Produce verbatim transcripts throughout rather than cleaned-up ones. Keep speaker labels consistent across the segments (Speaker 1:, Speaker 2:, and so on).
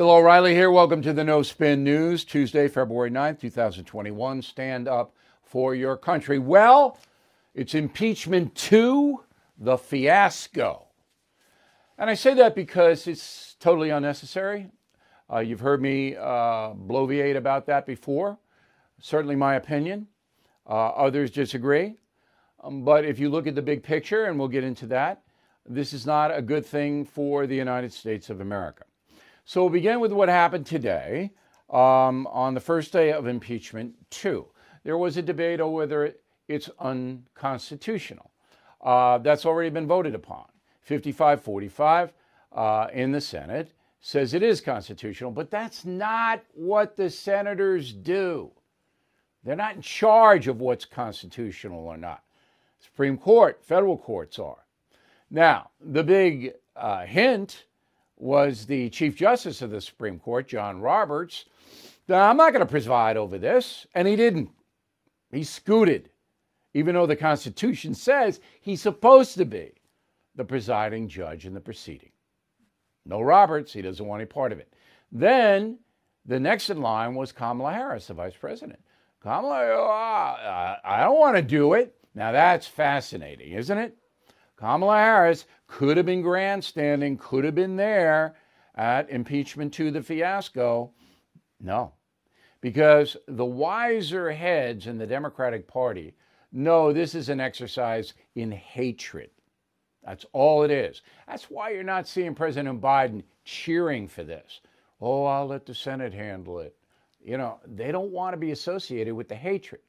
Speaker 1: Bill O'Reilly here. Welcome to the No Spin News, Tuesday, February ninth, twenty twenty-one. Stand up for your country. Well, it's impeachment two, the fiasco. And I say that because it's totally unnecessary. Uh, you've heard me uh, bloviate about that before. Certainly my opinion. Uh, others disagree. Um, but if you look at the big picture, and we'll get into that, this is not a good thing for the United States of America. So we'll begin with what happened today um, on the first day of impeachment two. There was a debate over whether it's unconstitutional. Uh, that's already been voted upon. fifty-five forty-five uh, in the Senate says it is constitutional, but that's not what the senators do. They're not in charge of what's constitutional or not. Supreme Court, federal courts are. Now, the big uh, hint was the Chief Justice of the Supreme Court, John Roberts. Now, I'm not going to preside over this, and he didn't. He scooted, even though the Constitution says he's supposed to be the presiding judge in the proceeding. No Roberts, he doesn't want any part of it. Then the next in line was Kamala Harris, the vice president. Kamala, uh, I don't want to do it. Now, that's fascinating, isn't it? Kamala Harris could have been grandstanding, could have been there at impeachment two, the fiasco. No, because the wiser heads in the Democratic Party know this is an exercise in hatred. That's all it is. That's why you're not seeing President Biden cheering for this. Oh, I'll let the Senate handle it. You know, they don't want to be associated with the hatred.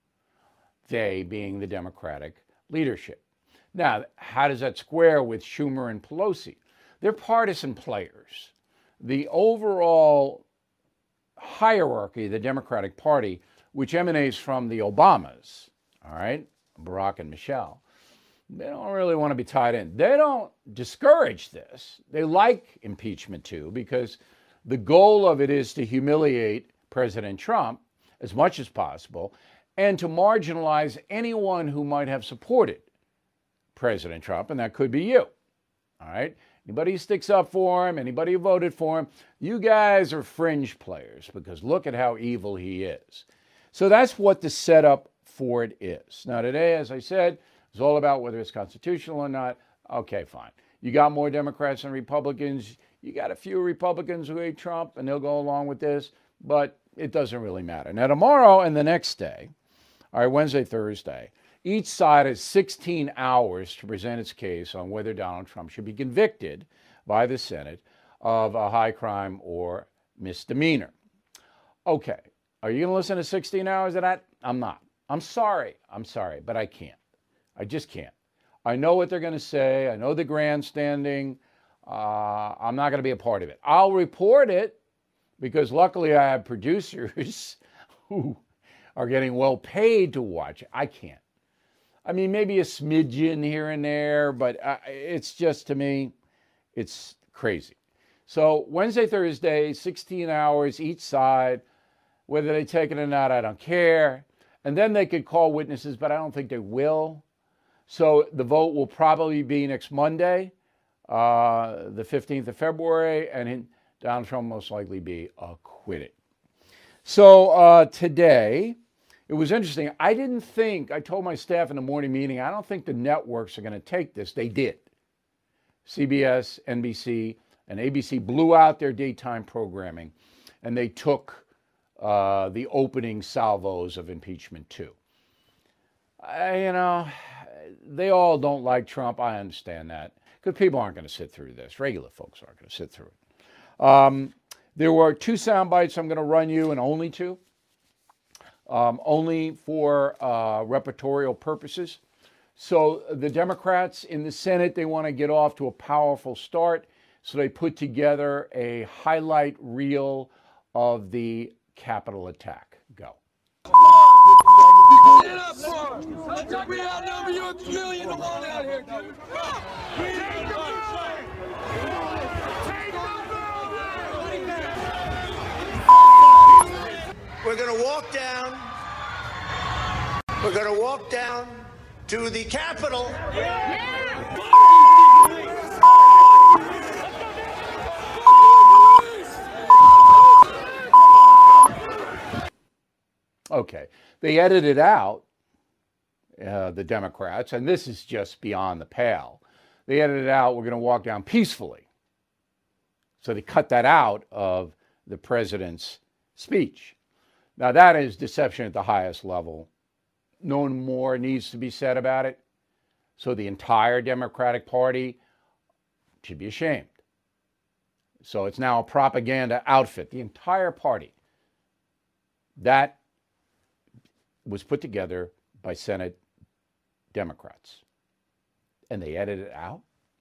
Speaker 1: They being the Democratic leadership. Now, how does that square with Schumer and Pelosi? They're partisan players. The overall hierarchy of the Democratic Party, which emanates from the Obamas, all right, Barack and Michelle, they don't really want to be tied in. They don't discourage this. They like impeachment too, because the goal of it is to humiliate President Trump as much as possible and to marginalize anyone who might have supported President Trump, and that could be you. All right? Anybody who sticks up for him, anybody who voted for him, you guys are fringe players because look at how evil he is. So that's what the setup for it is. Now, today, as I said, it's all about whether it's constitutional or not. Okay, fine. You got more Democrats than Republicans. You got a few Republicans who hate Trump, and they'll go along with this, but it doesn't really matter. Now, tomorrow and the next day, all right, Wednesday, Thursday, each side has sixteen hours to present its case on whether Donald Trump should be convicted by the Senate of a high crime or misdemeanor. Okay, are you going to listen to sixteen hours of that? I'm not. I'm sorry. I'm sorry, but I can't. I just can't. I know what they're going to say. I know the grandstanding. Uh, I'm not going to be a part of it. I'll report it because luckily I have producers who are getting well paid to watch it. I can't. I mean, maybe a smidgen here and there, but uh, it's just, to me, it's crazy. So Wednesday, Thursday, sixteen hours each side. Whether they take it or not, I don't care. And then they could call witnesses, but I don't think they will. So the vote will probably be next Monday, uh, the fifteenth of February, and Donald Trump will most likely be acquitted. So uh, today, it was interesting. I didn't think, I told my staff in the morning meeting, I don't think the networks are going to take this. They did. C B S, N B C, and A B C blew out their daytime programming, and they took uh, the opening salvos of impeachment two. I, you know, they all don't like Trump. I understand that. Because people aren't going to sit through this. Regular folks aren't going to sit through it. Um, there were two sound bites I'm going to run you, and only two. Um, only for uh, repertorial purposes. So the Democrats in the Senate, they want to get off to a powerful start. So they put together a highlight reel of the Capitol attack. Go.
Speaker 2: Stand up for him. We outnumber you a million to one out here, dude.
Speaker 3: We're going to walk down. We're going to walk down to the Capitol.
Speaker 1: Okay. They edited out, uh, the Democrats, and this is just beyond the pale. They edited out, we're going to walk down peacefully. So they cut that out of the president's speech. Now, that is deception at the highest level. No more needs to be said about it. So the entire Democratic Party should be ashamed. So it's now a propaganda outfit, the entire party. That was put together by Senate Democrats. And they edited it out.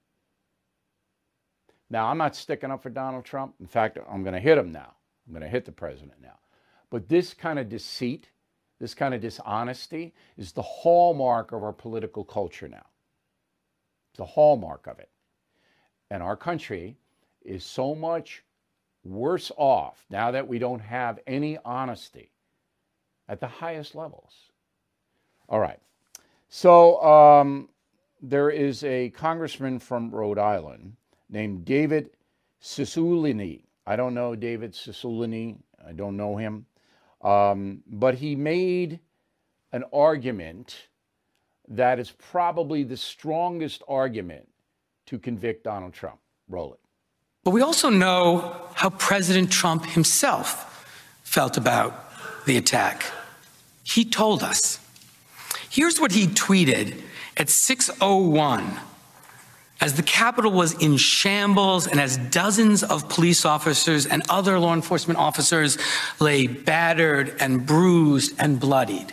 Speaker 1: Now, I'm not sticking up for Donald Trump. In fact, I'm going to hit him now. I'm going to hit the president now. But this kind of deceit, this kind of dishonesty is the hallmark of our political culture now. It's the hallmark of it. And our country is so much worse off now that we don't have any honesty at the highest levels. All right. So um, there is a congressman from Rhode Island named David Cicilline. I don't know David Cicilline. I don't know him. Um, but he made an argument that is probably the strongest argument to convict Donald Trump. Roll it.
Speaker 4: But we also know how President Trump himself felt about the attack. He told us. Here's what he tweeted at six oh one. As the Capitol was in shambles and as dozens of police officers and other law enforcement officers lay battered and bruised and bloodied.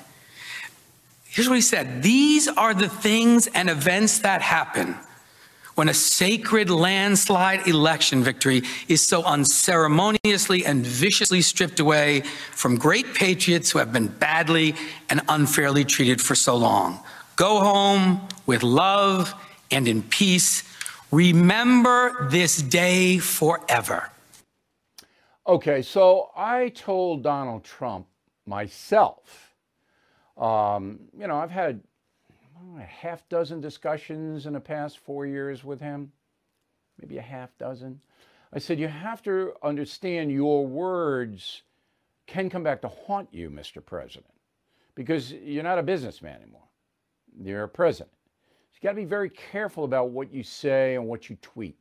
Speaker 4: Here's what he said. These are the things and events that happen when a sacred landslide election victory is so unceremoniously and viciously stripped away from great patriots who have been badly and unfairly treated for so long. Go home with love and in peace. Remember this day forever.
Speaker 1: Okay, so I told Donald Trump myself, um, you know, I've had a half dozen discussions in the past four years with him, maybe a half dozen. I said, you have to understand your words can come back to haunt you, Mister President, because you're not a businessman anymore. You're a president. So you got to be very careful about what you say and what you tweet.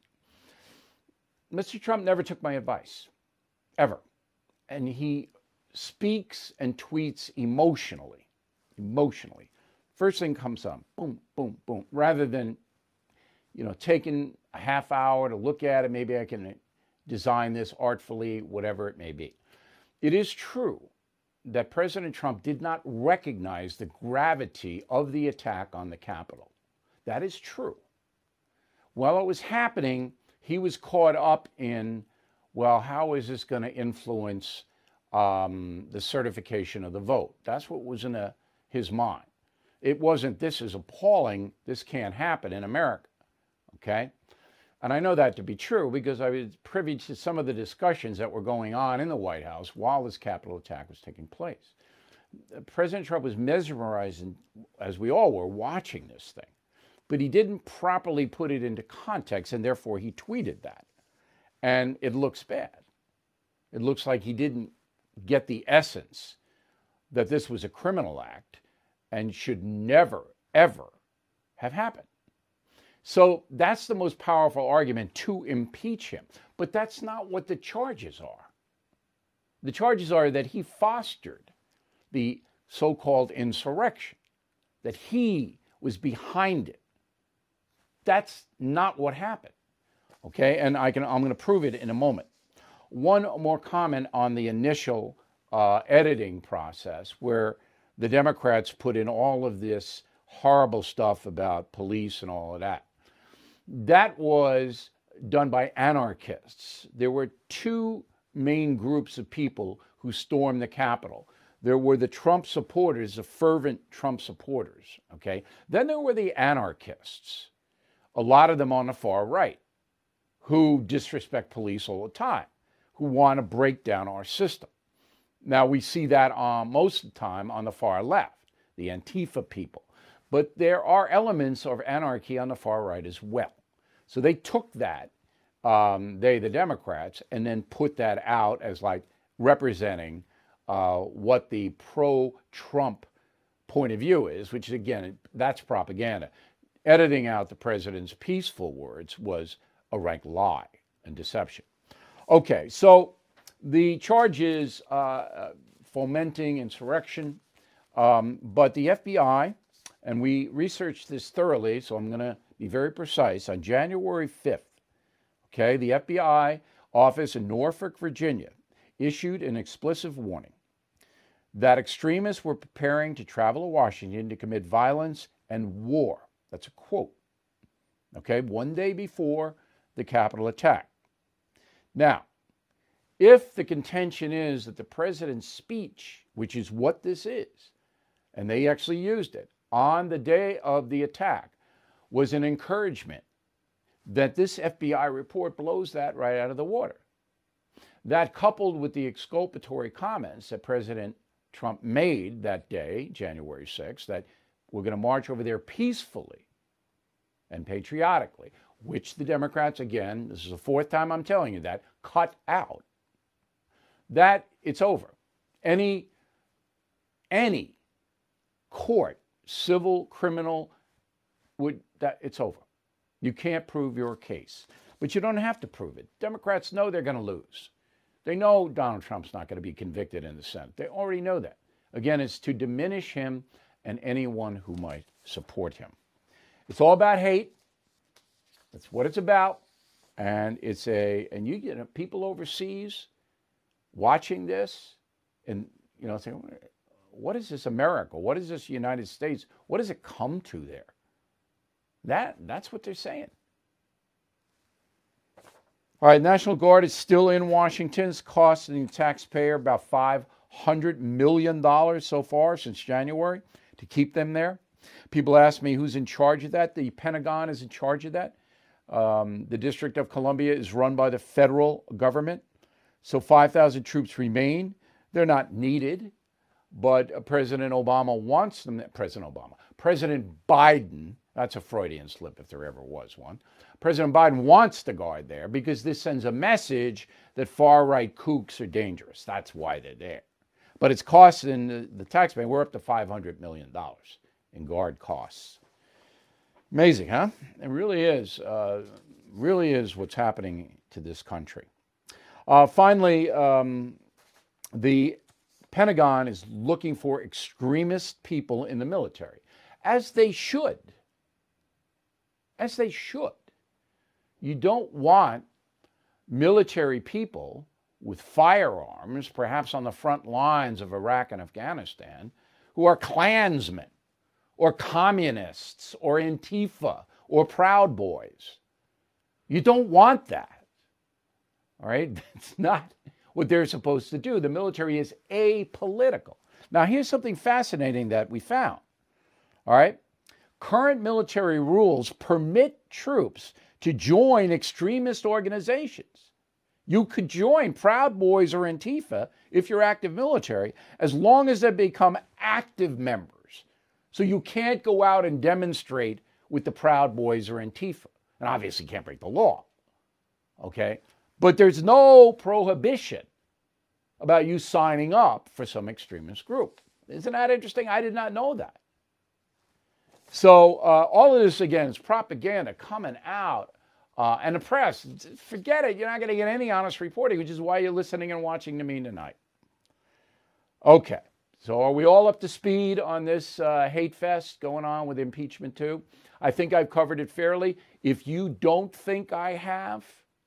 Speaker 1: Mister Trump never took my advice, ever. And he speaks and tweets emotionally, emotionally. First thing comes on, boom, boom, boom, rather than, you know, taking a half hour to look at it. Maybe I can design this artfully, whatever it may be. It is true that President Trump did not recognize the gravity of the attack on the Capitol. That is true. While it was happening, he was caught up in, well, how is this going to influence um, the certification of the vote? That's what was in a, his mind. It wasn't, this is appalling, this can't happen in America, okay? And I know that to be true because I was privy to some of the discussions that were going on in the White House while this Capitol attack was taking place. President Trump was mesmerized, as we all were, watching this thing. But he didn't properly put it into context, and therefore he tweeted that. And it looks bad. It looks like he didn't get the essence that this was a criminal act and should never, ever have happened. So that's the most powerful argument to impeach him. But that's not what the charges are. The charges are that he fostered the so-called insurrection, that he was behind it. That's not what happened. Okay, and I can, I'm going to prove it in a moment. One more comment on the initial uh, editing process where the Democrats put in all of this horrible stuff about police and all of that. That was done by anarchists. There were two main groups of people who stormed the Capitol. There were the Trump supporters, the fervent Trump supporters, okay? Then there were the anarchists, a lot of them on the far right, who disrespect police all the time, who want to break down our system. Now, we see that uh, most of the time on the far left, the Antifa people. But there are elements of anarchy on the far right as well. So they took that, um, they, the Democrats, and then put that out as like representing uh, what the pro-Trump point of view is, which again, that's propaganda. Editing out the president's peaceful words was a rank lie and deception. Okay, so the charge is uh, fomenting insurrection, um, but the F B I, and we researched this thoroughly, so I'm going to be very precise, on January fifth, okay, the F B I office in Norfolk, Virginia, issued an explicit warning that extremists were preparing to travel to Washington to commit violence and war. That's a quote, okay, one day before the Capitol attack. Now, if the contention is that the president's speech, which is what this is, and they actually used it on the day of the attack, was an encouragement, that this F B I report blows that right out of the water. That, coupled with the exculpatory comments that President Trump made that day, January sixth, that we're going to march over there peacefully and patriotically, which the Democrats, again, this is the fourth time I'm telling you that, cut out, that it's over. Any, any court, civil, criminal, would that it's over. You can't prove your case. But you don't have to prove it. Democrats know they're going to lose. They know Donald Trump's not going to be convicted in the Senate. They already know that. Again, it's to diminish him and anyone who might support him. It's all about hate. That's what it's about. And it's a, and you get people overseas watching this and, you know, saying, what is this America? What is this United States? What does it come to there? That, that's what they're saying. All right, National Guard is still in Washington. It's costing the taxpayer about five hundred million dollars so far since January to keep them there. People ask me who's in charge of that. The Pentagon is in charge of that. Um, the District of Columbia is run by the federal government. So five thousand troops remain. They're not needed, but uh, President Obama wants them. President Obama, President Biden, that's a Freudian slip if there ever was one. President Biden wants the Guard there because this sends a message that far-right kooks are dangerous. That's why they're there. But it's costing the, the taxpayer, we're up to five hundred million dollars in Guard costs. Amazing, huh? It really is, uh, really is what's happening to this country. Uh, finally, um, the Pentagon is looking for extremist people in the military, as they should. As they should. You don't want military people with firearms, perhaps on the front lines of Iraq and Afghanistan, who are Klansmen or communists or Antifa or Proud Boys. You don't want that. All right? That's not what they're supposed to do. The military is apolitical. Now, here's something fascinating that we found. All right? Current military rules permit troops to join extremist organizations. You could join Proud Boys or Antifa if you're active military, as long as they become active members. So you can't go out and demonstrate with the Proud Boys or Antifa. And obviously you can't break the law. Okay? But there's no prohibition about you signing up for some extremist group. Isn't that interesting? I did not know that. So uh, all of this, again, is propaganda coming out. Uh, and the press, forget it. You're not going to get any honest reporting, which is why you're listening and watching to me tonight. Okay. So are we all up to speed on this uh, hate fest going on with impeachment two? I think I've covered it fairly. If you don't think I have,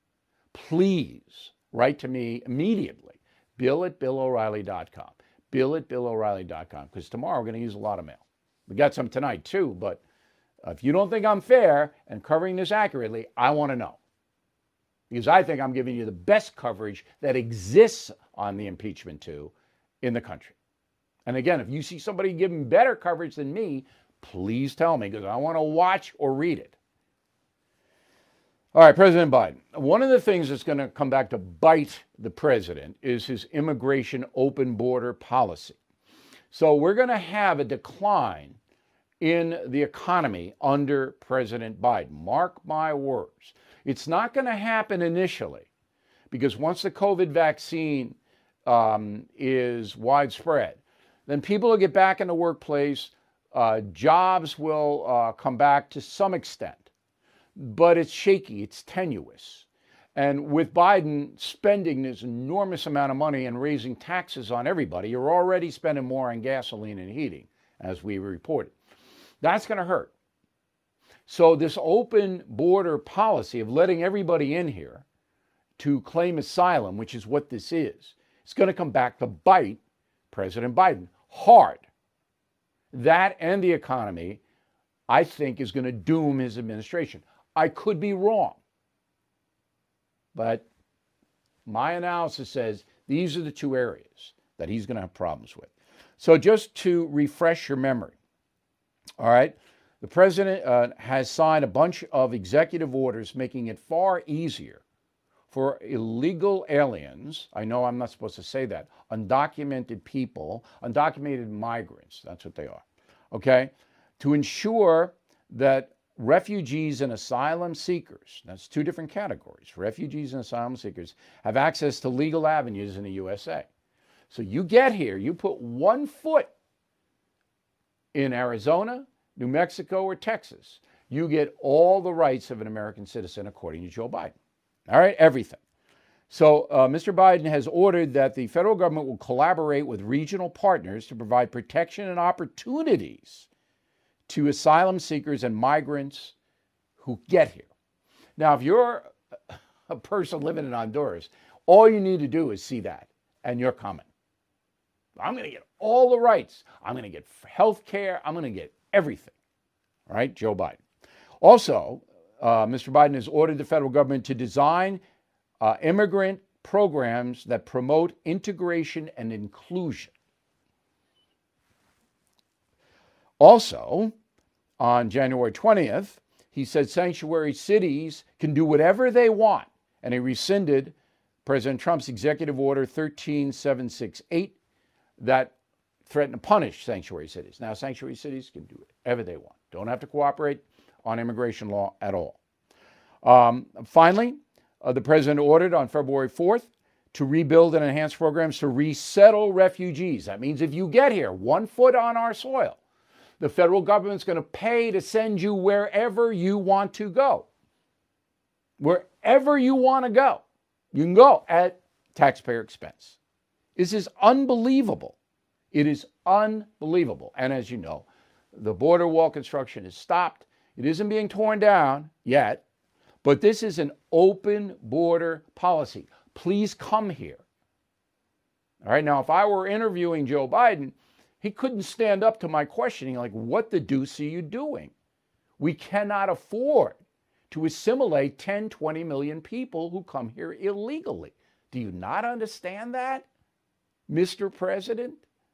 Speaker 1: please write to me immediately. Bill at Bill O'Reilly dot com. Bill at Bill O'Reilly dot com. Because tomorrow we're going to use a lot of mail. We got some tonight too, but if you don't think I'm fair and covering this accurately, I want to know. Because I think I'm giving you the best coverage that exists on the impeachment two in the country. And again, if you see somebody giving better coverage than me, please tell me, because I want to watch or read it. All right, President Biden. One of the things that's going to come back to bite the president is his immigration open border policy. So we're going to have a decline in the economy under President Biden. Mark my words. It's not going to happen initially, because once the COVID vaccine um, is widespread, then people will get back in the workplace. Uh, jobs will uh, come back to some extent, but it's shaky, it's tenuous. And with Biden spending this enormous amount of money and raising taxes on everybody, you're already spending more on gasoline and heating, as we reported. That's going to hurt. So this open border policy of letting everybody in here to claim asylum, which is what this is, it's going to come back to bite President Biden hard. That and the economy, I think, is going to doom his administration. I could be wrong. But my analysis says these are the two areas that he's going to have problems with. So just to refresh your memory, all right, the president uh, has signed a bunch of executive orders making it far easier for illegal aliens, I know I'm not supposed to say that, undocumented people, undocumented migrants, that's what they are, okay, to ensure that refugees and asylum seekers, that's two different categories, refugees and asylum seekers, have access to legal avenues in the U S A. So you get here, you put one foot in Arizona, New Mexico, or Texas, you get all the rights of an American citizen according to Joe Biden. All right, everything. So uh, Mister Biden has ordered that the federal government will collaborate with regional partners to provide protection and opportunities to asylum seekers and migrants who get here. Now, if you're a person living in Honduras, all you need to do is see that, and you're coming. I'm going to get all the rights. I'm going to get health care. I'm going to get everything. All right, Joe Biden. Also, uh, Mister Biden has ordered the federal government to design uh, immigrant programs that promote integration and inclusion. Also, on January twentieth, he said sanctuary cities can do whatever they want, and he rescinded President Trump's executive order thirteen seven six eight that threatened to punish sanctuary cities. Now, sanctuary cities can do whatever they want. Don't have to cooperate on immigration law at all. Um, finally, uh, the president ordered on February fourth to rebuild and enhance programs to resettle refugees. That means if you get here, one foot on our soil, the federal government's going to pay to send you wherever you want to go. Wherever you want to go, you can go at taxpayer expense. This is unbelievable. It is unbelievable. And as you know, the border wall construction is stopped. It isn't being torn down yet, but this is an open border policy. Please come here. All right, now if I were interviewing Joe Biden, he couldn't stand up to my questioning, like, what the deuce are you doing? We cannot afford to assimilate ten, twenty million people who come here illegally. Do you not understand that, Mister President?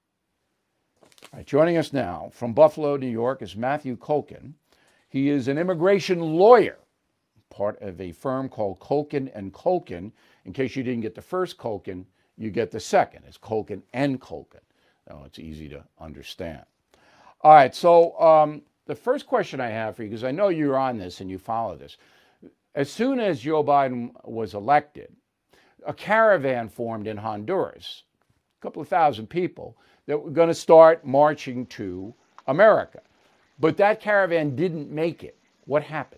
Speaker 1: All right, joining us now from Buffalo, New York, is Matthew Kolken. He is an immigration lawyer, part of a firm called Kolken and Kolken. In case you didn't get the first Kolken, you get the second. It's Kolken and Kolken. Oh, it's easy to understand. All right, so um, the first question I have for you, because I know you're on this and you follow this. As soon as Joe Biden was elected, a caravan formed in Honduras, a couple of thousand people, that were going to start marching to America. But that caravan didn't make it. What happened?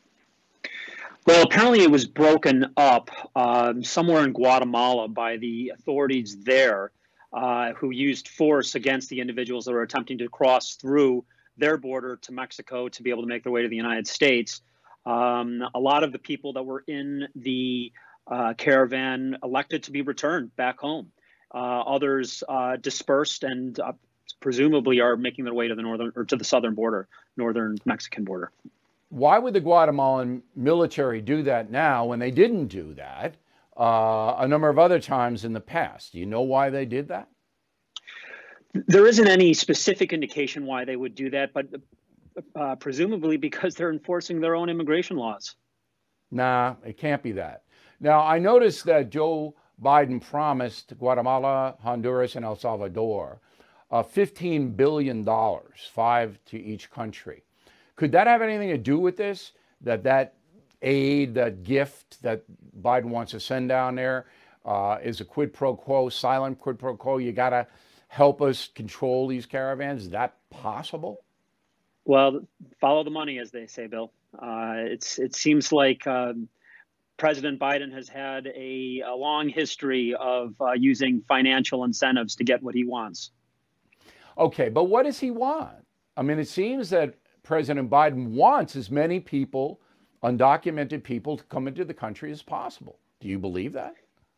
Speaker 5: Well, apparently it was broken up um, somewhere in Guatemala by the authorities there, uh, who used force against the individuals that were attempting to cross through their border to Mexico to be able to make their way to the United States. Um, a lot of the people that were in the uh, caravan elected to be returned back home. Uh, others uh, dispersed and uh, presumably are making their way to the northern or to the southern border, northern Mexican border.
Speaker 1: Why would the Guatemalan military do that now when they didn't do that uh, a number of other times in the past? Do you know why they did that?
Speaker 5: There isn't any specific indication why they would do that, but uh, presumably because they're enforcing their own immigration laws. Nah,
Speaker 1: it can't be that. Now, I noticed that Joe Biden promised Guatemala, Honduras, and El Salvador uh, fifteen billion dollars, five to each country. Could that have anything to do with this? That that aid, that gift that Biden wants to send down there, uh, is a quid pro quo, silent quid pro quo. You got to help us control these caravans. Is that possible?
Speaker 5: Well, follow the money, as they say, Bill. Uh, it's it seems like um, President Biden has had a, a long history of uh, using financial incentives to get what he wants.
Speaker 1: Okay, but what does he want? I mean, it seems that President Biden wants as many people, undocumented people, to come into the country as possible. Do you believe that?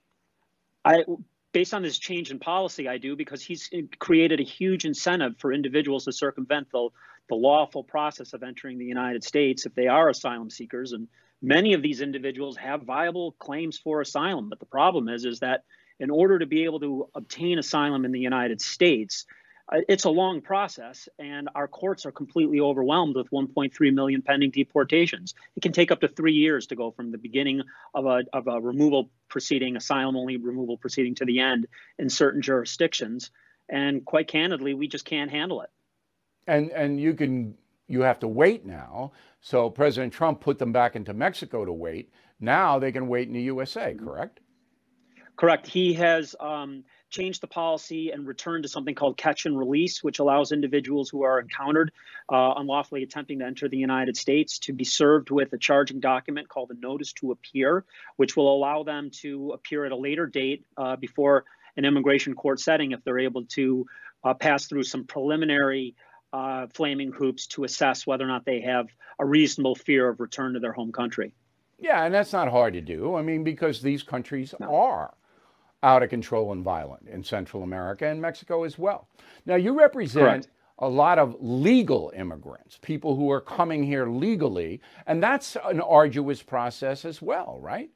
Speaker 5: I, based on this change in policy, I do, because he's created a huge incentive for individuals to circumvent the, the lawful process of entering the United States if they are asylum seekers. And many of these individuals have viable claims for asylum. But the problem is, is that in order to be able to obtain asylum in the United States, uh, it's a long process, and our courts are completely overwhelmed with one point three million pending deportations. It can take up to three years to go from the beginning of a, of a removal proceeding, asylum-only removal proceeding, to the end in certain jurisdictions. And quite candidly, we just can't handle it.
Speaker 1: And and you can you have to wait now. So President Trump put them back into Mexico to wait. Now they can wait in the U S A, correct?
Speaker 5: Correct. He has um, changed the policy and returned to something called catch and release, which allows individuals who are encountered uh, unlawfully attempting to enter the United States to be served with a charging document called a notice to appear, which will allow them to appear at a later date uh, before an immigration court setting if they're able to uh, pass through some preliminary uh, flaming hoops to assess whether or not they have a reasonable fear of return to their home country.
Speaker 1: Yeah, and that's not hard to do. I mean, because these countries
Speaker 5: No.
Speaker 1: are out of control and violent in Central America and Mexico as well. Now, you represent
Speaker 5: Correct.
Speaker 1: a lot of legal immigrants, people who are coming here legally, and that's an arduous process as well, right?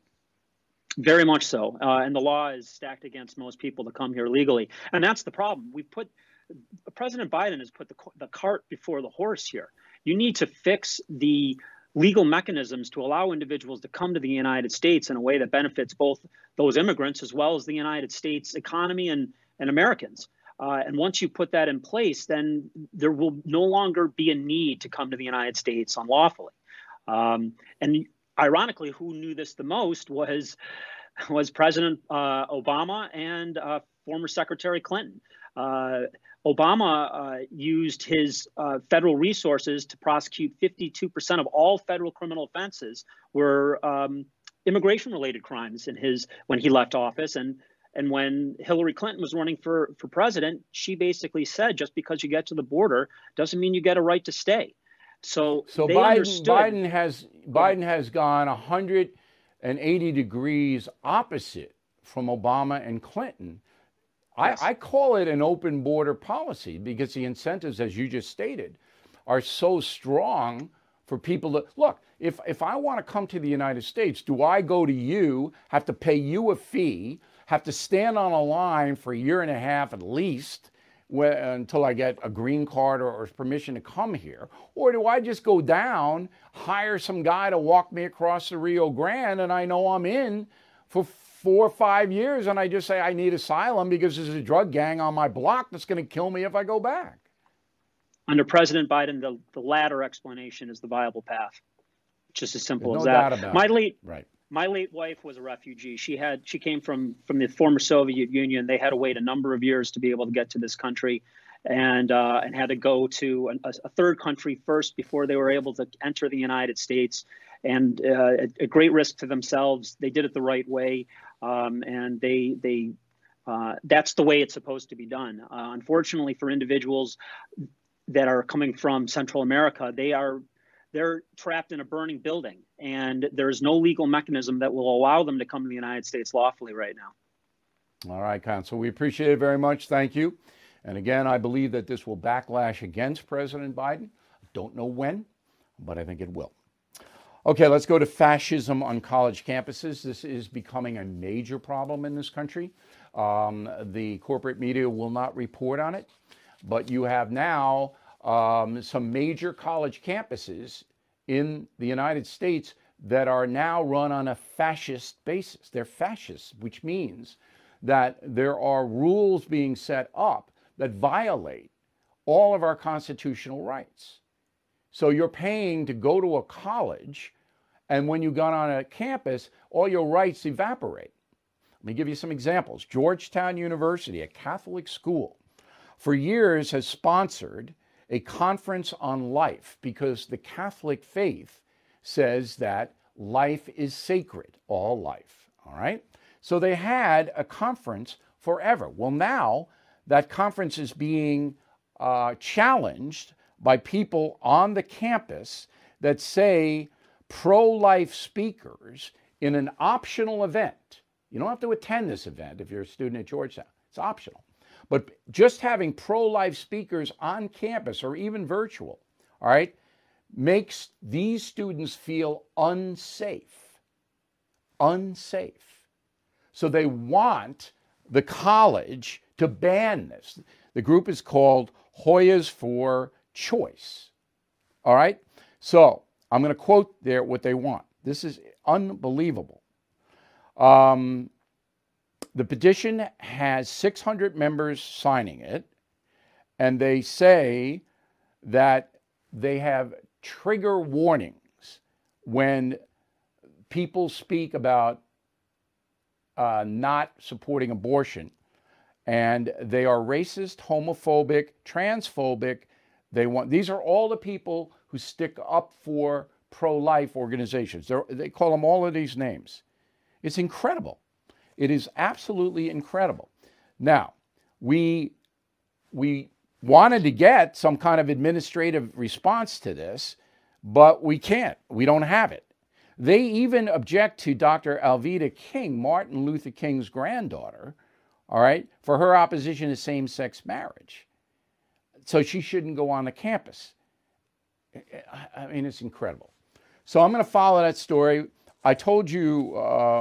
Speaker 5: Very much so. Uh, and the law is stacked against most people to come here legally. And that's the problem. We've put President Biden has put the, the cart before the horse here. You need to fix the legal mechanisms to allow individuals to come to the United States in a way that benefits both those immigrants as well as the United States economy and, and Americans. Uh, and once you put that in place, then there will no longer be a need to come to the United States unlawfully. Um, and ironically, who knew this the most was, was President uh, Obama and uh, former Secretary Clinton. Uh, Obama uh, used his uh, federal resources to prosecute fifty-two percent of all federal criminal offenses were um, immigration-related crimes in his when he left office. And and when Hillary Clinton was running for, for president, she basically said, just because you get to the border doesn't mean you get a right to stay. So,
Speaker 1: So
Speaker 5: they
Speaker 1: Biden,
Speaker 5: understood.
Speaker 1: Biden has Biden has gone one hundred eighty degrees opposite from Obama and Clinton.
Speaker 5: Yes.
Speaker 1: I, I call it an open border policy because the incentives, as you just stated, are so strong for people to look. If if I want to come to the United States, do I go to you, have to pay you a fee, have to stand on a line for a year and a half at least wh- until I get a green card or, or permission to come here? Or do I just go down, hire some guy to walk me across the Rio Grande, and I know I'm in for four or five years, and I just say I need asylum because there's a drug gang on my block that's going to kill me if I go back?
Speaker 5: Under President Biden, the, the latter explanation is the viable path. Just as simple
Speaker 1: There's
Speaker 5: as
Speaker 1: no
Speaker 5: that.
Speaker 1: doubt about
Speaker 5: my
Speaker 1: it.
Speaker 5: late
Speaker 1: Right.
Speaker 5: my late wife was a refugee. She had she came from from the former Soviet Union. They had to wait a number of years to be able to get to this country, and uh, and had to go to a, a third country first before they were able to enter the United States. And uh, at, at great risk to themselves, they did it the right way, um, and they they uh, that's the way it's supposed to be done. Uh, unfortunately, for individuals that are coming from Central America, they are they're trapped in a burning building, and there's no legal mechanism that will allow them to come to the United States lawfully right now.
Speaker 1: All right, Counsel, we appreciate it very much. Thank you. And again, I believe that this will backlash against President Biden. I don't know when, but I think it will. Okay, let's go to fascism on college campuses. This is becoming a major problem in this country. Um, the corporate media will not report on it, but you have now um, some major college campuses in the United States that are now run on a fascist basis. They're fascist, which means that there are rules being set up that violate all of our constitutional rights. So you're paying to go to a college, and when you got on a campus, all your rights evaporate. Let me give you some examples. Georgetown University, a Catholic school, for years has sponsored a conference on life because the Catholic faith says that life is sacred, all life, all right? So they had a conference forever. Well, now that conference is being uh, challenged by people on the campus that say pro-life speakers in an optional event. You don't have to attend this event if you're a student at Georgetown. It's optional. But just having pro-life speakers on campus or even virtual, all right, makes these students feel unsafe. Unsafe. So they want the college to ban this. The group is called Hoyas for Choice. All right? So I'm going to quote there what they want. This is unbelievable. Um, the petition has six hundred members signing it, and they say that they have trigger warnings when people speak about uh, not supporting abortion, and they are racist, homophobic, transphobic. They want, these are all the people who stick up for pro-life organizations. They're, they call them all of these names. It's incredible. It is absolutely incredible. Now, we, we wanted to get some kind of administrative response to this, but we can't. We don't have it. They even object to Doctor Alveda King, Martin Luther King's granddaughter, all right, for her opposition to same-sex marriage. So she shouldn't go on the campus. I mean, it's incredible. So I'm going to follow that story. I told you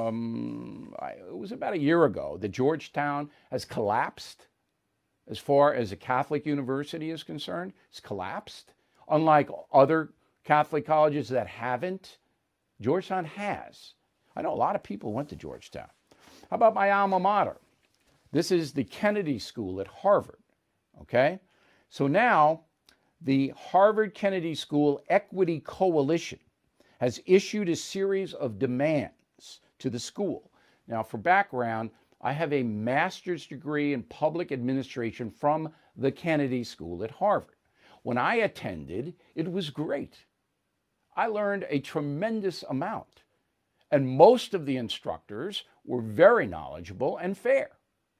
Speaker 1: um, I, it was about a year ago that Georgetown has collapsed as far as a Catholic university is concerned. It's collapsed. Unlike other Catholic colleges that haven't, Georgetown has. I know a lot of people went to Georgetown. How about my alma mater? This is the Kennedy School at Harvard, okay? So now the Harvard Kennedy School Equity Coalition has issued a series of demands to the school. Now, for background, I have a master's degree in public administration from the Kennedy School at Harvard. When I attended, it was great. I learned a tremendous amount, and most of the instructors were very knowledgeable and fair.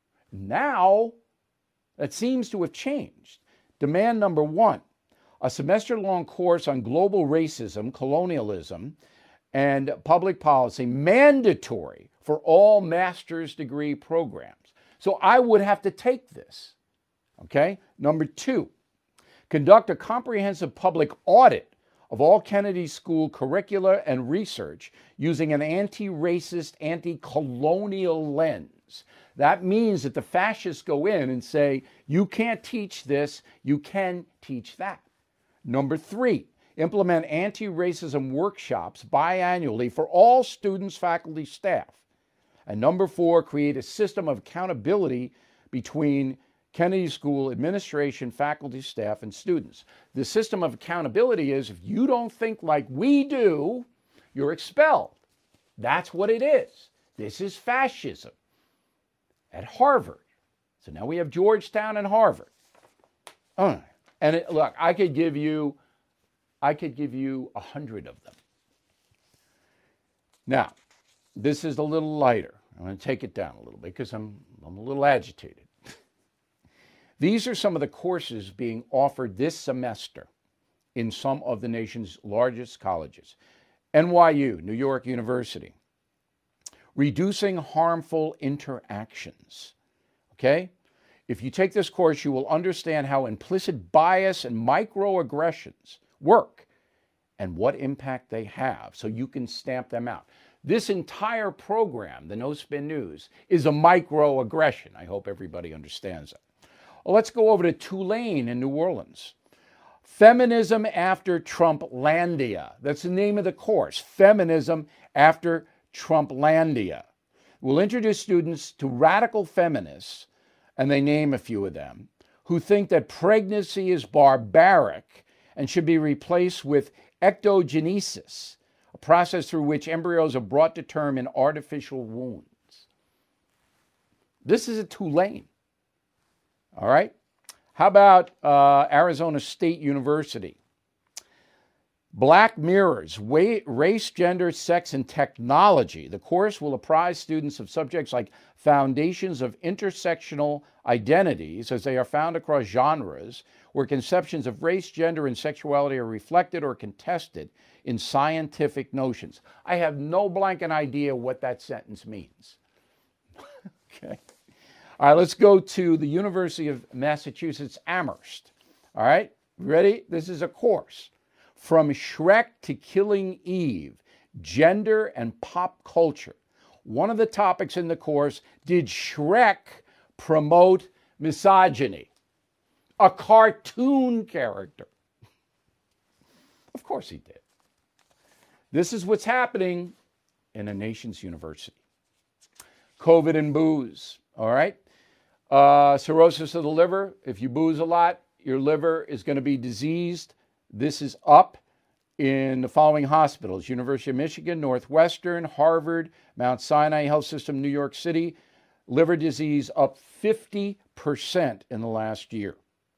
Speaker 1: Now, that seems to have changed. Demand number one, a semester-long course on global racism, colonialism, and public policy, mandatory for all master's degree programs. So I would have to take this, okay? Number two, conduct a comprehensive public audit of all Kennedy School curricula and research using an anti-racist, anti-colonial lens. That means that the fascists go in and say, you can't teach this, you can teach that. Number three, implement anti-racism workshops biannually for all students, faculty, staff. And number four, create a system of accountability between Kennedy School administration, faculty, staff, and students. The system of accountability is if you don't think like we do, you're expelled. That's what it is. This is fascism at Harvard. So now we have Georgetown and Harvard. Uh, and it, look, I could give you, I could give you a hundred of them. Now, this is a little lighter. I'm going to take it down a little bit because I'm, I'm a little agitated. These are some of the courses being offered this semester in some of the nation's largest colleges. N Y U, New York University. Reducing harmful interactions. Okay? If you take this course, you will understand how implicit bias and microaggressions work and what impact they have, so you can stamp them out. This entire program, the No Spin News, is a microaggression. I hope everybody understands that. Well, let's go over to Tulane in New Orleans. Feminism After Trumplandia. That's the name of the course. Feminism After Trumplandia. We'll introduce students to radical feminists, and they name a few of them, who think that pregnancy is barbaric and should be replaced with ectogenesis, a process through which embryos are brought to term in artificial wombs. This is at Tulane. All right. How about uh, Arizona State University? Black Mirrors, Race, Gender, Sex, and Technology. The course will apprise students of subjects like foundations of intersectional identities as they are found across genres, where conceptions of race, gender, and sexuality are reflected or contested in scientific notions. I have no blanket idea what that sentence means. Okay. All right, let's go to the University of Massachusetts Amherst. All right, ready? This is a course. From Shrek to Killing Eve, Gender and Pop Culture. One of the topics in the course, did Shrek promote misogyny? A cartoon character. Of course he did. This is what's happening in a nation's university. COVID and booze, all right? Uh, cirrhosis of the liver. If you booze a lot, your liver is going to be diseased. This is up in the following hospitals: University of Michigan, Northwestern, Harvard, Mount Sinai Health System, New York City. Liver disease up fifty percent in the last year.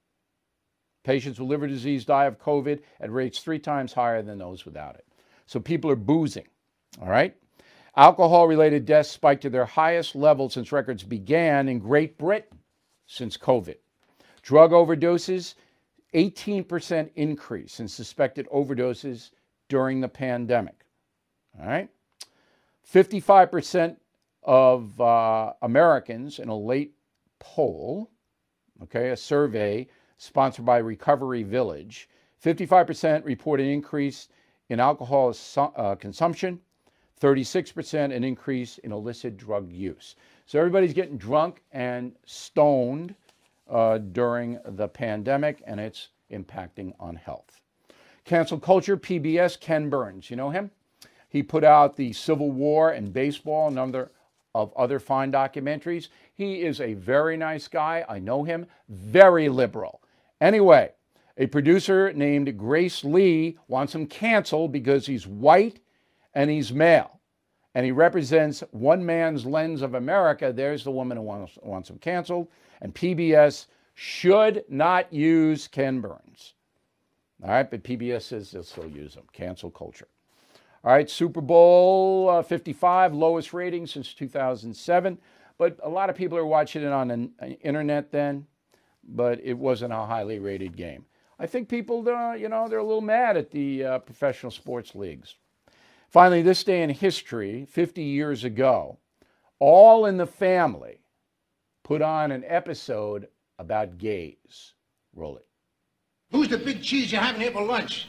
Speaker 1: Patients with liver disease die of COVID at rates three times higher than those without it. So people are boozing, all right? Alcohol-related deaths spiked to their highest level since records began in Great Britain since COVID. Drug overdoses, eighteen percent increase in suspected overdoses during the pandemic. All right? fifty-five percent of uh, Americans in a late poll, okay, a survey sponsored by Recovery Village, fifty-five percent report an increase in alcohol uh, consumption, thirty-six percent an increase in illicit drug use. So everybody's getting drunk and stoned uh, during the pandemic, and it's impacting on health. Cancel culture, P B S, Ken Burns. You know him? He put out the Civil War and baseball, a number of other fine documentaries. He is a very nice guy. I know him. Very liberal. Anyway, a producer named Grace Lee wants him canceled because he's white and he's male. And he represents one man's lens of America. There's the woman who wants, wants him canceled. And P B S should not use Ken Burns. All right, but P B S says they'll still use him. Cancel culture. All right, Super Bowl uh, fifty-five, lowest rating since two thousand seven. But a lot of people are watching it on the internet then, but it wasn't a highly rated game. I think people, uh, you know, they're a little mad at the uh, professional sports leagues. Finally, this day in history, fifty years ago, All in the Family put on an episode about gays. Roll it.
Speaker 6: Who's the big cheese you're having here for lunch?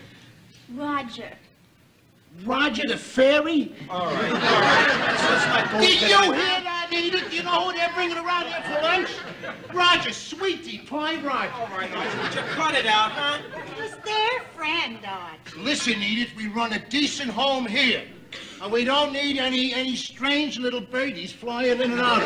Speaker 7: Roger.
Speaker 6: Roger the fairy? All right, all right. Did you hear that, Edith? You know who they're bringing around here for lunch? Roger, sweetie, pie Roger.
Speaker 8: All right, Archie, would you cut it out, huh?
Speaker 7: He's their friend, Archie.
Speaker 6: Listen, Edith, we run a decent home here. And we don't need any any strange little birdies flying in and out.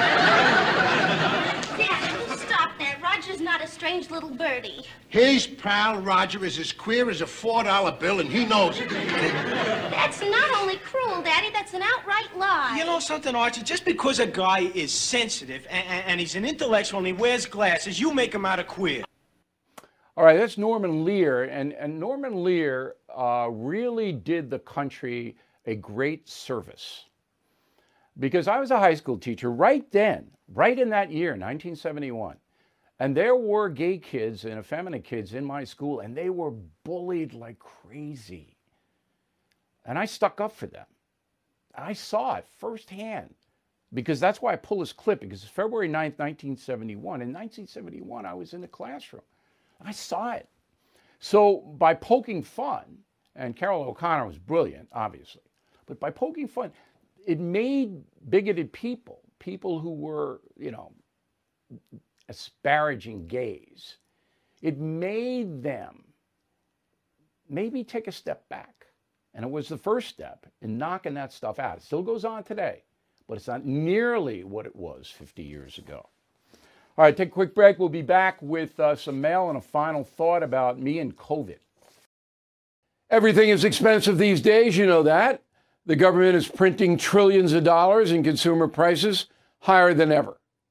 Speaker 7: Dad, stop that. Roger's not a strange little birdie.
Speaker 6: His pal Roger is as queer as a four dollar bill, and he knows it.
Speaker 7: That's not only cruel, Daddy, that's an outright lie.
Speaker 8: You know something, Archie? Just because a guy is sensitive and, and, and he's an intellectual and he wears glasses, you make him out of queer.
Speaker 1: All right, that's Norman Lear. And, and Norman Lear uh, really did the country a great service. Because I was a high school teacher right then, right in that year, nineteen seventy-one. And there were gay kids and effeminate kids in my school, and they were bullied like crazy. And I stuck up for them. I saw it firsthand, because that's why I pull this clip, because it's February ninth, nineteen seventy-one. In nineteen seventy-one, I was in the classroom. I saw it. So by poking fun, and Carol O'Connor was brilliant, obviously, but by poking fun, it made bigoted people, people who were, you know, asparaging gays, it made them maybe take a step back. And it was the first step in knocking that stuff out. It still goes on today, but it's not nearly what it was fifty years ago. All right, take a quick break. We'll be back with uh, some mail and a final thought about me and COVID. Everything is expensive these days, you know that. The government is printing trillions of dollars and consumer prices higher than ever.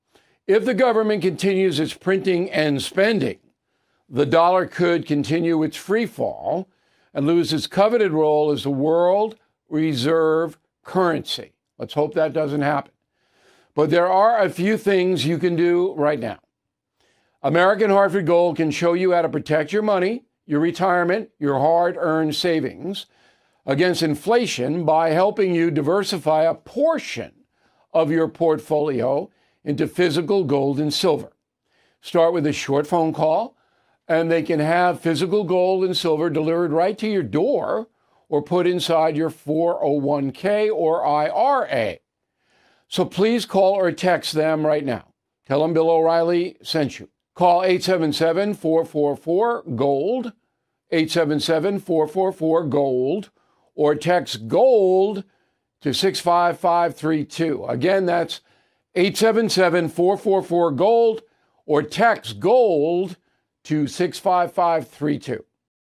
Speaker 1: If the government continues its printing and spending, the dollar could continue its free fall and lose its coveted role as the world reserve currency. Let's hope that doesn't happen. But there are a few things you can do right now. American Hartford Gold can show you how to protect your money, your retirement, your hard-earned savings against inflation by helping you diversify a portion of your portfolio into physical gold and silver. Start with a short phone call, and they can have physical gold and silver delivered right to your door or put inside your four oh one k or I R A. So please call or text them right now. Tell them Bill O'Reilly sent you. Call eight seven seven, four four four, GOLD, eight seven seven, four four four, GOLD, or text GOLD to six five five three two. Again, that's eight seven seven, four four four, GOLD, or text GOLD to six five five three two.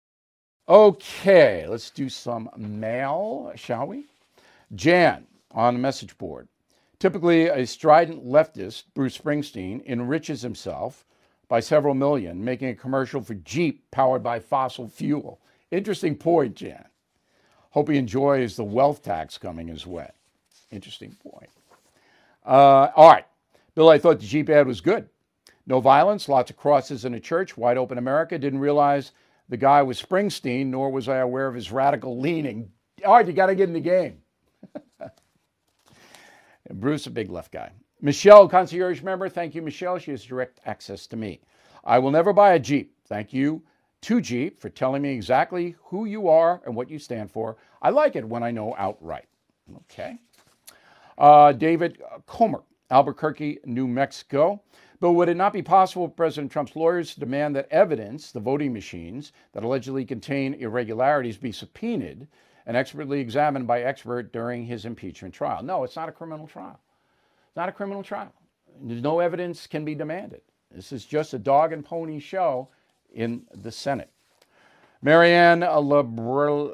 Speaker 1: Okay, let's do some mail, shall we? Jan on the message board. Typically, a strident leftist, Bruce Springsteen, enriches himself by several million, making a commercial for Jeep powered by fossil fuel. Interesting point, Jan. Hope he enjoys the wealth tax coming his way. Interesting point. Uh, all right. Bill, I thought the Jeep ad was good. No violence, lots of crosses in a church, wide open America. Didn't realize the guy was Springsteen, nor was I aware of his radical leaning. All right, you got to get in the game. Bruce, a big left guy. Michelle, concierge member. Thank you, Michelle. She has direct access to me. I will never buy a Jeep. Thank you to Jeep for telling me exactly who you are and what you stand for. I like it when I know outright. Okay. Uh, David Comer, Albuquerque, New Mexico. But would it not be possible for President Trump's lawyers to demand that evidence, the voting machines that allegedly contain irregularities, be subpoenaed and expertly examined by expert during his impeachment trial? No, it's not a criminal trial. It's not a criminal trial. No evidence can be demanded. This is just a dog and pony show in the Senate. Marianne Labriola,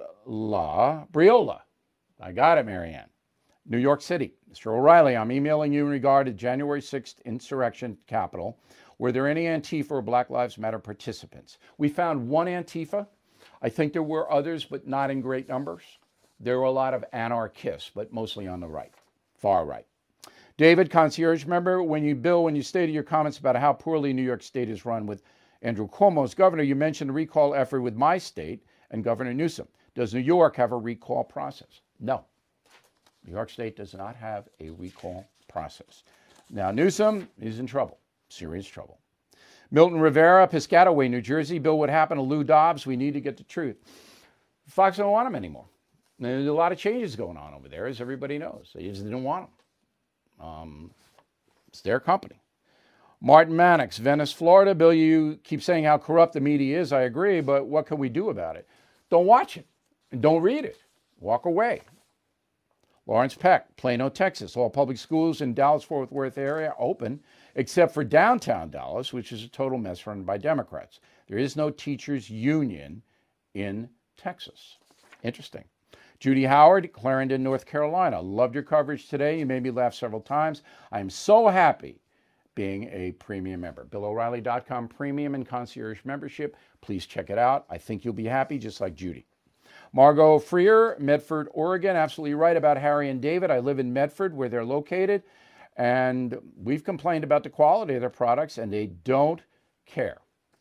Speaker 1: Briola. I got it, Marianne. New York City. Mister O'Reilly, I'm emailing you in regard to January sixth insurrection Capitol. Were there any Antifa or Black Lives Matter participants? We found one Antifa. I think there were others, but not in great numbers. There were a lot of anarchists, but mostly on the right, far right. David, concierge member, when you, Bill, when you stated your comments about how poorly New York State is run with Andrew Cuomo as governor, you mentioned a recall effort with my state and Governor Newsom. Does New York have a recall process? No. New York State does not have a recall process. Now, Newsom is in trouble, serious trouble. Milton Rivera, Piscataway, New Jersey. Bill, what happened to Lou Dobbs? We need to get the truth. Fox don't want him anymore. There's a lot of changes going on over there, as everybody knows. They just didn't want him. Um, it's their company. Martin Mannix, Venice, Florida. Bill, you keep saying how corrupt the media is. I agree, but what can we do about it? Don't watch it and don't read it. Walk away. Lawrence Peck, Plano, Texas. All public schools in Dallas-Fort Worth area open, except for downtown Dallas, which is a total mess run by Democrats. There is no teachers' union in Texas. Interesting. Judy Howard, Clarendon, North Carolina. Loved your coverage today. You made me laugh several times. I am so happy being a premium member. Bill O'Reilly dot com premium and concierge membership. Please check it out. I think you'll be happy, just like Judy. Margot Freer, Medford, Oregon. Absolutely right about Harry and David. I live in Medford, where they're located, and we've complained about the quality of their products, and they don't care.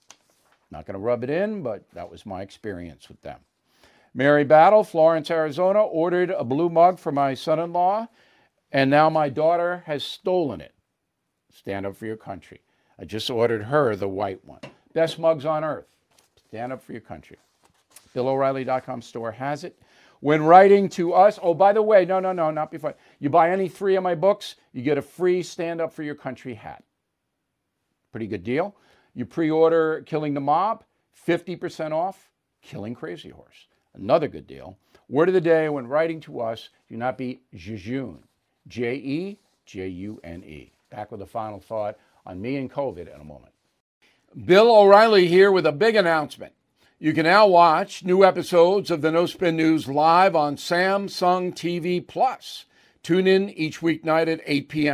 Speaker 1: Not going to rub it in, but that was my experience with them. Mary Battle, Florence, Arizona. Ordered a blue mug for my son-in-law, and now my daughter has stolen it. Stand up for your country. I just ordered her the white one. Best mugs on earth. Stand up for your country. Bill O'Reilly dot com store has it. When writing to us, oh, by the way, no, no, no, not before. You buy any three of my books, you get a free Stand Up for Your Country hat. Pretty good deal. You pre-order Killing the Mob, fifty percent off Killing Crazy Horse. Another good deal. Word of the day, when writing to us, do not be jejune. J E J U N E. Back with a final thought on me and COVID in a moment. Bill O'Reilly here with a big announcement. You can now watch new episodes of the No Spin News live on Samsung T V Plus. Tune in each weeknight at eight p.m.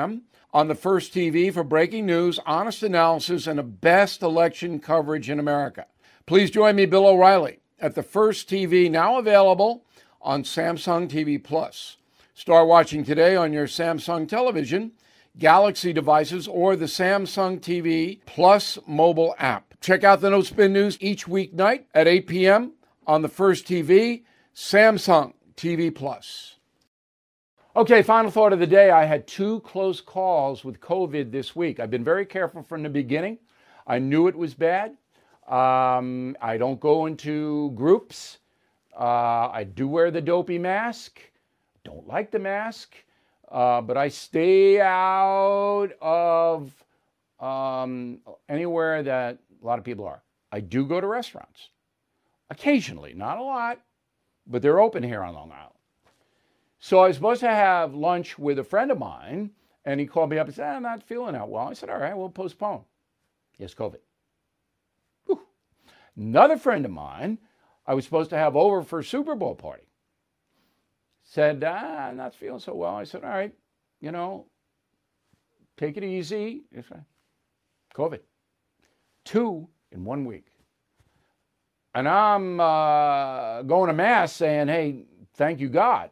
Speaker 1: on the First T V for breaking news, honest analysis, and the best election coverage in America. Please join me, Bill O'Reilly, at the First T V, now available on Samsung T V Plus. Start watching today on your Samsung television, Galaxy devices, or the Samsung T V Plus mobile app. Check out the No Spin News each weeknight at eight p.m. on the First T V, Samsung T V Plus. Okay, final thought of the day. I had two close calls with COVID this week. I've been very careful from the beginning. I knew it was bad. Um, I don't go into groups. Uh, I do wear the dopey mask. Don't like the mask. Uh, but I stay out of um, anywhere that a lot of people are. I do go to restaurants. Occasionally, not a lot, but they're open here on Long Island. So I was supposed to have lunch with a friend of mine, and he called me up and said, I'm not feeling that well. I said, all right, we'll postpone. Yes, COVID. Whew. Another friend of mine, I was supposed to have over for a Super Bowl party. Said, ah, I'm not feeling so well. I said, all right, you know, take it easy. It's fine. COVID. Two in one week. And I'm uh, going to Mass saying, hey, thank you, God.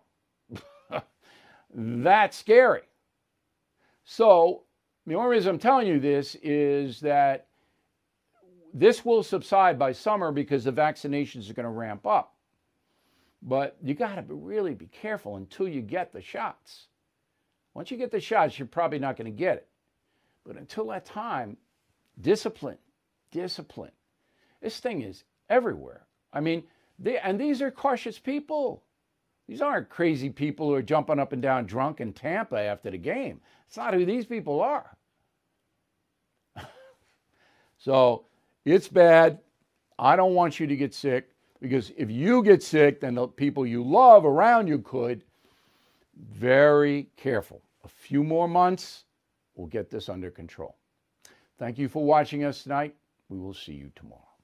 Speaker 1: That's scary. So the only reason I'm telling you this is that this will subside by summer because the vaccinations are going to ramp up. But you got to really be careful until you get the shots. Once you get the shots, you're probably not going to get it. But until that time, discipline, discipline. This thing is everywhere. I mean, they, and these are cautious people. These aren't crazy people who are jumping up and down drunk in Tampa after the game. It's not who these people are. So it's bad. I don't want you to get sick, because if you get sick, then the people you love around you could. Very careful. A few more months, we'll get this under control. Thank you for watching us tonight. We will see you tomorrow.